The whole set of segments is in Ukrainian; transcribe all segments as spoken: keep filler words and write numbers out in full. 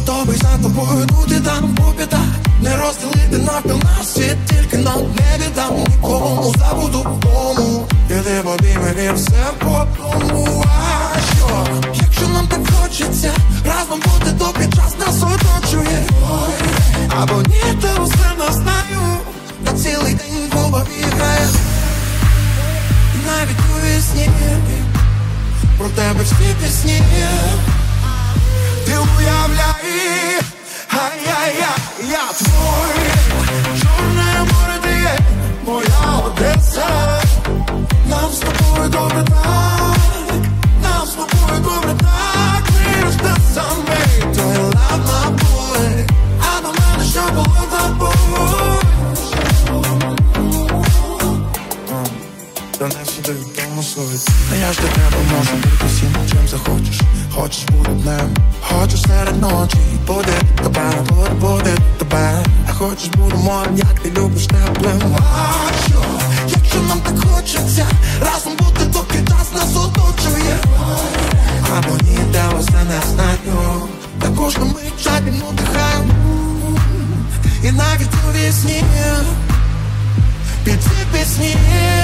готовий за тобою бути там по п'ятах. Не розділити навпіл на світ, тільки нам не віддам нікому. Забуду вдому, іди в обійми і все по тому. А що, якщо нам так хочеться разом бути, доки час нас оточує? Або ні, то усе не знаю. На цілий день в голові грає. І навіть у вісні про тебе всі пісні. Ти уявляй, ай-яй-яй, я твой. Чорне море, ти є моя Одеса. Нам з тобою добре так, нам з тобою добре так. Ми ж те саме, то є ладно буде. А до мене що було тобою? До не сюди, тому суть. А я ж до тебе можу бути всім, чим захочеш. Хочеш бути днем, хочеш серед ночі. Буде тебе, буде, буде тебе. А хочеш бути морем, як ти любиш теплим. А що, якщо нам так хочеться разом бути, доки час нас оточує? Або ні, де усе не знаю. Також на мить жадібно дихаю. І навіть у вісні під ці пісні.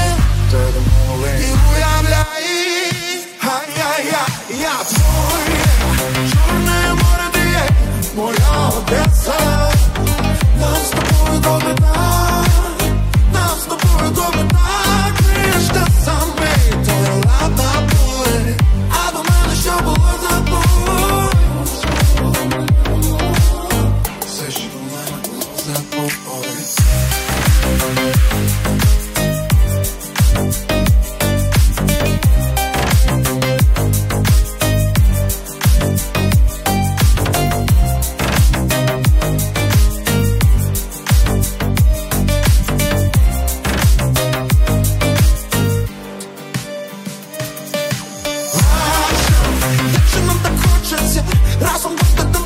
І уявляй, ай-яй-яй, я твой. Чорне море, ти є моя Одеса. Нам з тобою добре так, нам з тобою добре так. Ми ж те саме, то є ладно буде. А до мене що було забудь. Все, що до мене було забудь. Разом бути